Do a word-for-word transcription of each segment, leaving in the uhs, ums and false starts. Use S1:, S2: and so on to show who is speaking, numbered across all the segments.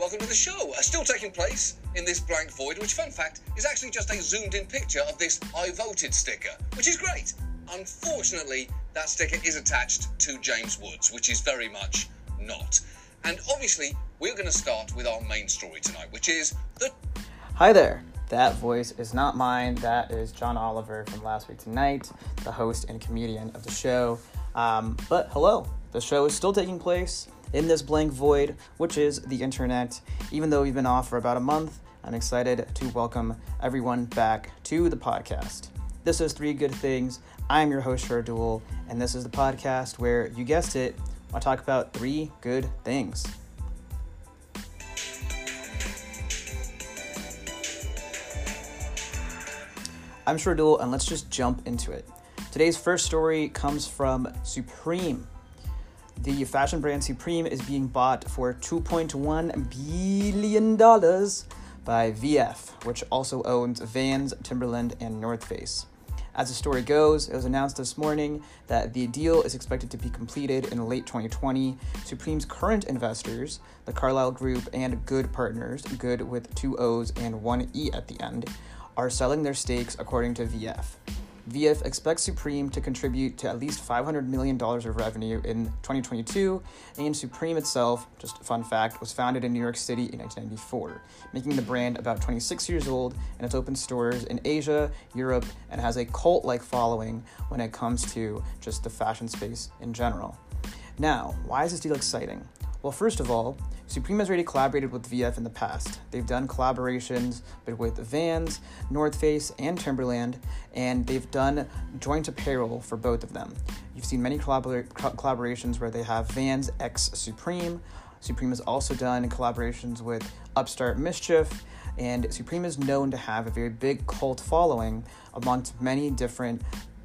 S1: welcome to the show. Uh, still taking place in this blank void, which, fun fact, is actually just a zoomed-in picture of this I voted sticker, which is great. Unfortunately, that sticker is attached to James Woods, which is very much not. And obviously, we're going to start with our main story tonight, which is the...
S2: Hi there. That voice is not mine. That is John Oliver from Last Week Tonight, the host and comedian of the show. Um, but hello, the show is still taking place in this blank void, which is the internet. Even though we've been off for about a month, I'm excited to welcome everyone back to the podcast. This is Three Good Things. I'm your host, Shardul, and this is the podcast where, you guessed it, I talk about three good things. I'm Shardul, and let's just jump into it. Today's first story comes from Supreme. The fashion brand Supreme is being bought for two point one billion dollars by V F, which also owns Vans, Timberland, and North Face. As the story goes, it was announced this morning that the deal is expected to be completed in late twenty twenty. Supreme's current investors, the Carlyle Group and Good Partners, Good with two O's and one E at the end, are selling their stakes according to V F. V F expects Supreme to contribute to at least five hundred million dollars of revenue in twenty twenty-two, and Supreme itself, just a fun fact, was founded in New York City in nineteen ninety-four, making the brand about twenty-six years old, and it's opened stores in Asia, Europe, and has a cult-like following when it comes to just the fashion space in general. Now, why is this deal exciting? Well, first of all, Supreme has already collaborated with V F in the past. They've done collaborations with Vans, North Face, and Timberland, and they've done joint apparel for both of them. You've seen many collabor- collaborations where they have Vans x Supreme. Supreme has also done collaborations with Upstart Mischief, and Supreme is known to have a very big cult following amongst many different,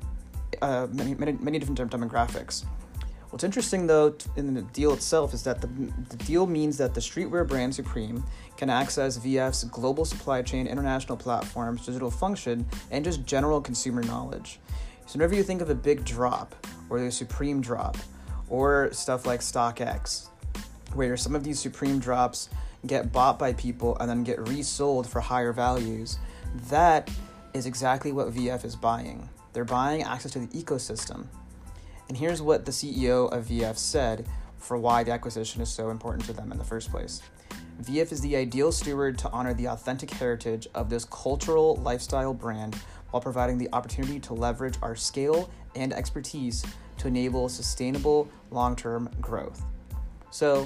S2: uh, many, many, many different demographics. What's interesting, though, in the deal itself is that the, the deal means that the streetwear brand Supreme can access V F's global supply chain, international platforms, digital function, and just general consumer knowledge. So whenever you think of a big drop, or the Supreme drop, or stuff like StockX, where some of these Supreme drops get bought by people and then get resold for higher values, that is exactly what V F is buying. They're buying access to the ecosystem. And here's what the C E O of V F said for why the acquisition is so important to them in the first place. V F is the ideal steward to honor the authentic heritage of this cultural lifestyle brand while providing the opportunity to leverage our scale and expertise to enable sustainable long-term growth. So,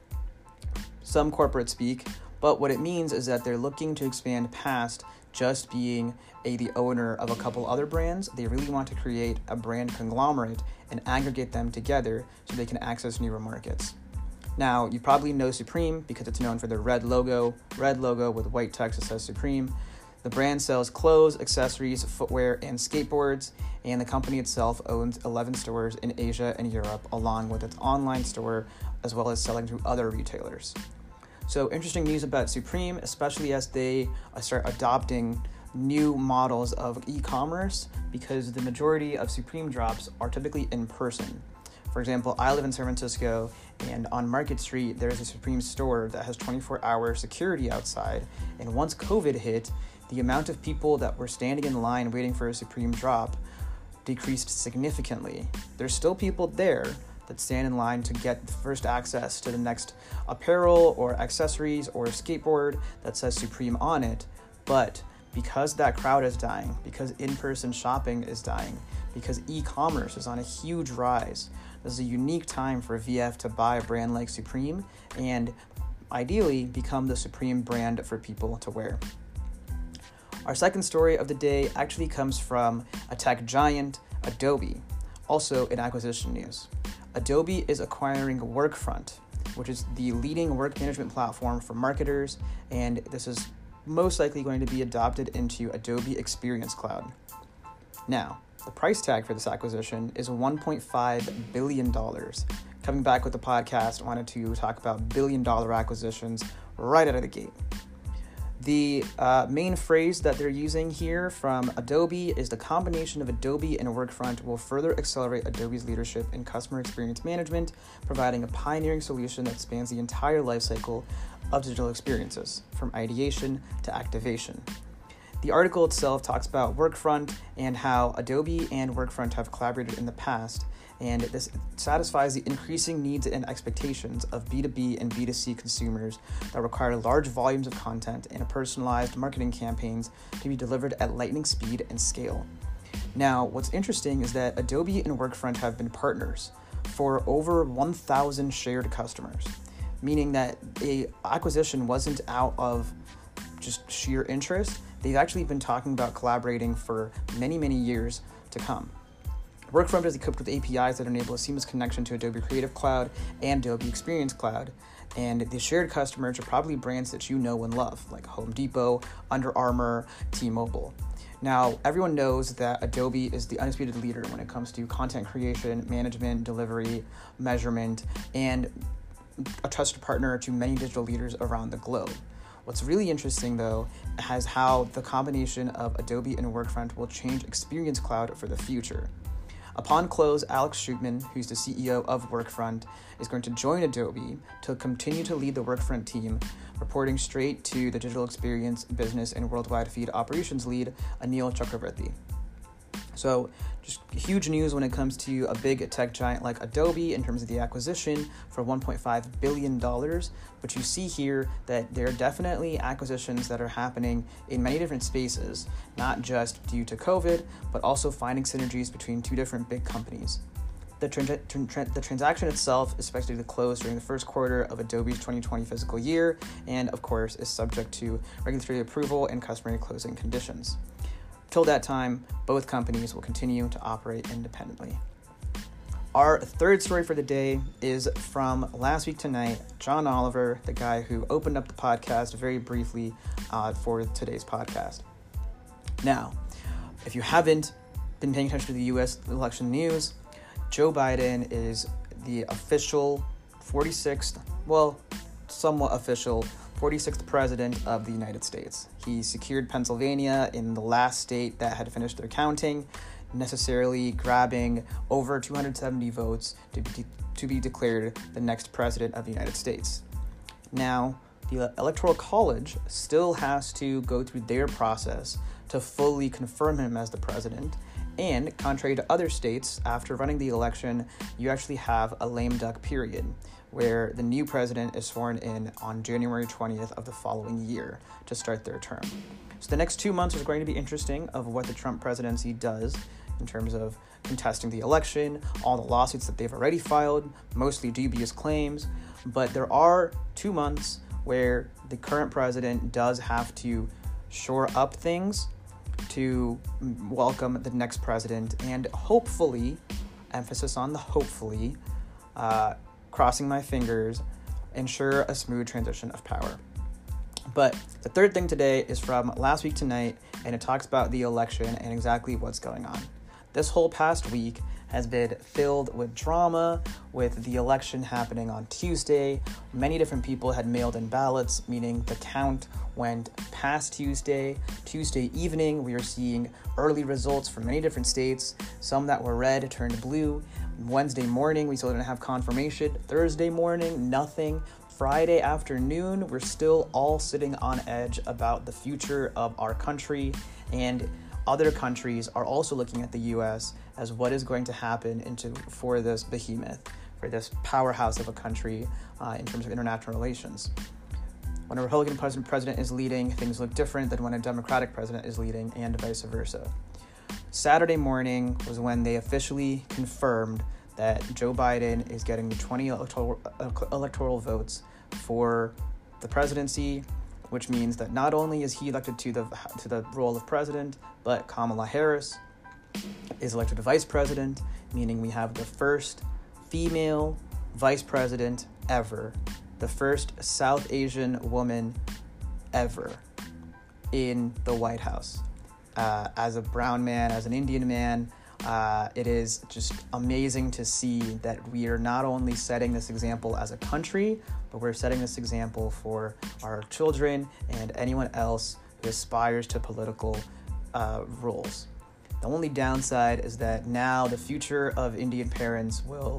S2: some corporate speak, but what it means is that they're looking to expand past just being a, the owner of a couple other brands. They really want to create a brand conglomerate and aggregate them together so they can access newer markets. Now, you probably know Supreme because it's known for their red logo, red logo with white text that says Supreme. The brand sells clothes, accessories, footwear, and skateboards, and the company itself owns eleven stores in Asia and Europe, along with its online store, as well as selling to other retailers. So interesting news about Supreme, especially as they start adopting new models of e-commerce, because the majority of Supreme drops are typically in person. For example, I live in San Francisco, and on Market Street, there's a Supreme store that has twenty-four hour security outside. And once COVID hit, the amount of people that were standing in line waiting for a Supreme drop decreased significantly. There's still people there that stand in line to get the first access to the next apparel or accessories or skateboard that says Supreme on it. But because that crowd is dying, because in-person shopping is dying, because e-commerce is on a huge rise, this is a unique time for V F to buy a brand like Supreme and ideally become the Supreme brand for people to wear. Our second story of the day actually comes from a tech giant, Adobe, also in acquisition news. Adobe is acquiring Workfront, which is the leading work management platform for marketers, and this is most likely going to be adopted into Adobe Experience Cloud. Now, the price tag for this acquisition is one point five billion dollars. Coming back with the podcast, I wanted to talk about billion-dollar acquisitions right out of the gate. The uh, main phrase that they're using here from Adobe is the combination of Adobe and Workfront will further accelerate Adobe's leadership in customer experience management, providing a pioneering solution that spans the entire lifecycle of digital experiences, from ideation to activation. The article itself talks about Workfront and how Adobe and Workfront have collaborated in the past, and this satisfies the increasing needs and expectations of B two B and B two C consumers that require large volumes of content and personalized marketing campaigns to be delivered at lightning speed and scale. Now, what's interesting is that Adobe and Workfront have been partners for over one thousand shared customers, meaning that a acquisition wasn't out of just sheer interest. They've actually been talking about collaborating for many, many years to come. Workfront is equipped with A P Is that enable a seamless connection to Adobe Creative Cloud and Adobe Experience Cloud, and the shared customers are probably brands that you know and love, like Home Depot, Under Armour, T-Mobile. Now, everyone knows that Adobe is the undisputed leader when it comes to content creation, management, delivery, measurement, and a trusted partner to many digital leaders around the globe. What's really interesting, though, is how the combination of Adobe and Workfront will change Experience Cloud for the future. Upon close, Alex Shootman, who's the C E O of Workfront, is going to join Adobe to continue to lead the Workfront team, reporting straight to the Digital Experience Business and Worldwide Feed Operations Lead, Anil Chakravarti. So just huge news when it comes to a big tech giant like Adobe in terms of the acquisition for one point five billion dollars. But you see here that there are definitely acquisitions that are happening in many different spaces, not just due to COVID, but also finding synergies between two different big companies. The, tra- tra- the transaction itself is expected to close during the first quarter of Adobe's twenty twenty fiscal year, and of course is subject to regulatory approval and customary closing conditions. Till that time, both companies will continue to operate independently. Our third story for the day is from last week tonight, John Oliver, the guy who opened up the podcast very briefly uh, for today's podcast. Now, if you haven't been paying attention to the U S election news, Joe Biden is the official forty-sixth, well, somewhat official, forty-sixth president of the United States. He secured Pennsylvania in the last state that had finished their counting, necessarily grabbing over two hundred seventy votes to be, to be declared the next president of the United States. Now, the Electoral College still has to go through their process to fully confirm him as the president. And contrary to other states, after running the election, you actually have a lame duck period where the new president is sworn in on January twentieth of the following year to start their term. So the next two months is going to be interesting of what the Trump presidency does in terms of contesting the election, all the lawsuits that they've already filed, mostly dubious claims, but there are two months where the current president does have to shore up things to welcome the next president and hopefully, emphasis on the hopefully, uh, crossing my fingers, ensure a smooth transition of power. But the third thing today is from last week tonight, and it talks about the election and exactly what's going on. This whole past week has been filled with drama, with the election happening on Tuesday. Many different people had mailed in ballots, meaning the count went past Tuesday. Tuesday evening, we are seeing early results from many different states. Some that were red turned blue. Wednesday morning, we still didn't have confirmation. Thursday morning, nothing. Friday afternoon, we're still all sitting on edge about the future of our country, and other countries are also looking at the U S as what is going to happen into for this behemoth, for this powerhouse of a country uh, in terms of international relations. When a Republican president, president is leading, things look different than when a Democratic president is leading, and vice versa. Saturday morning was when they officially confirmed that Joe Biden is getting the twenty electoral, electoral votes for the presidency, which means that not only is he elected to the to the role of president, but Kamala Harris is elected to vice president, meaning we have the first female vice president ever, the first South Asian woman ever in the White House. Uh, as a brown man, as an Indian man, uh, it is just amazing to see that we are not only setting this example as a country, but we're setting this example for our children and anyone else who aspires to political uh, roles. The only downside is that now the future of Indian parents will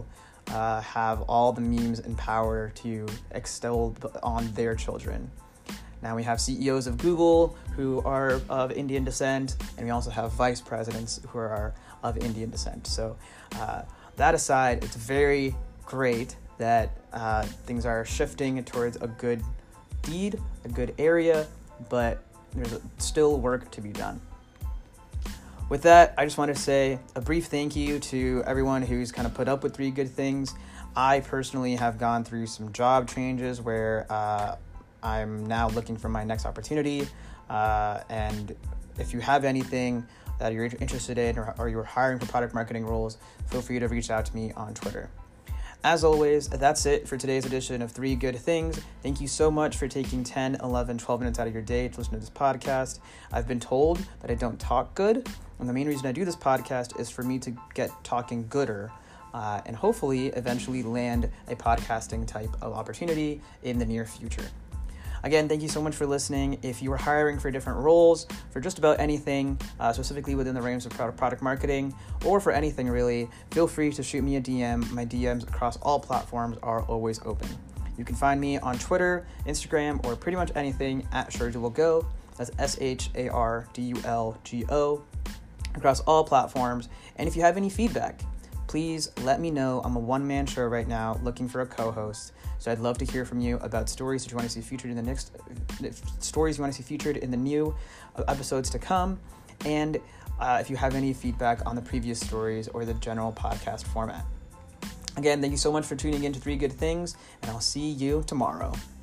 S2: uh, have all the memes and power to extol on their children. Now we have C E Os of Google who are of Indian descent, and we also have vice presidents who are of Indian descent. So uh, that aside, it's very great that uh, things are shifting towards a good deed, a good area, but there's still work to be done. With that, I just want to say a brief thank you to everyone who's kind of put up with Three Good Things. I personally have gone through some job changes where uh, I'm now looking for my next opportunity. Uh, and if you have anything that you're interested in or, or you're hiring for product marketing roles, feel free to reach out to me on Twitter. As always, that's it for today's edition of Three Good Things. Thank you so much for taking ten, eleven, twelve minutes out of your day to listen to this podcast. I've been told that I don't talk good, and the main reason I do this podcast is for me to get talking gooder uh, and hopefully eventually land a podcasting type of opportunity in the near future. Again, thank you so much for listening. If you are hiring for different roles, for just about anything, uh, specifically within the realms of product marketing, or for anything really, feel free to shoot me a D M. My D Ms across all platforms are always open. You can find me on Twitter, Instagram, or pretty much anything at ShardulGo. That's S H A R D U L G O, across all platforms. And if you have any feedback, please let me know. I'm a one-man show right now looking for a co-host. So I'd love to hear from you about stories that you want to see featured in the next stories you want to see featured in the new episodes to come. And uh, if you have any feedback on the previous stories or the general podcast format. Again, thank you so much for tuning in to Three Good Things, and I'll see you tomorrow.